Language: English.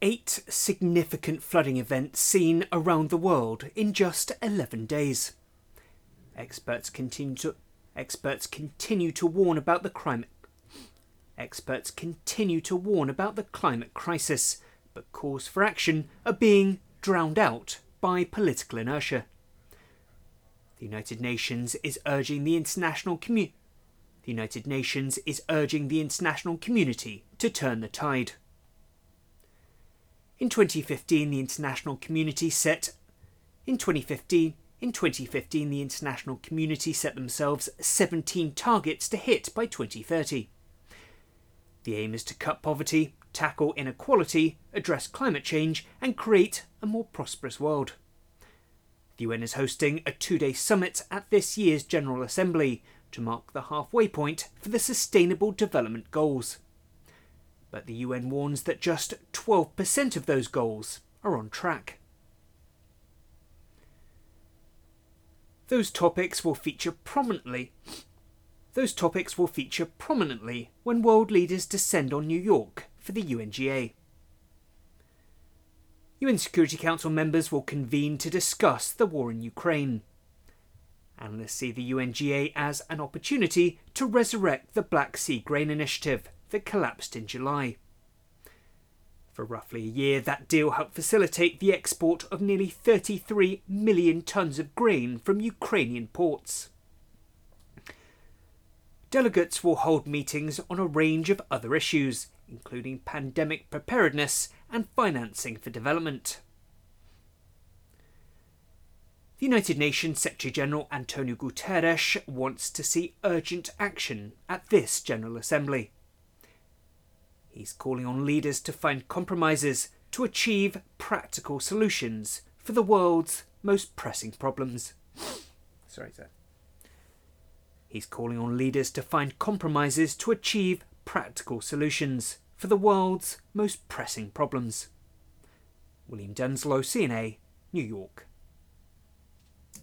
8 significant flooding events seen around the world in just 11 days. Experts continue to warn about the climate crisis, but calls for action are being drowned out by political inertia. The United Nations is urging the international community to turn the tide. In 2015, the international community set themselves 17 targets to hit by 2030. The aim is to cut poverty, tackle inequality, address climate change, and create a more prosperous world. The UN is hosting a 2-day summit at this year's General Assembly to mark the halfway point for the Sustainable Development Goals. But the UN warns that just 12% of those goals are on track. Those topics will feature prominently when world leaders descend on New York for the UNGA. UN Security Council members will convene to discuss the war in Ukraine. Analysts see the UNGA as an opportunity to resurrect the Black Sea Grain Initiative that collapsed in July. For roughly a year, that deal helped facilitate the export of nearly 33 million tonnes of grain from Ukrainian ports. Delegates will hold meetings on a range of other issues, including pandemic preparedness and financing for development. The United Nations Secretary-General António Guterres wants to see urgent action at this General Assembly. He's calling on leaders to find compromises to achieve practical solutions for the world's most pressing problems. He's calling on leaders to find compromises to achieve practical solutions for the world's most pressing problems. William Dunsloe, CNA, New York.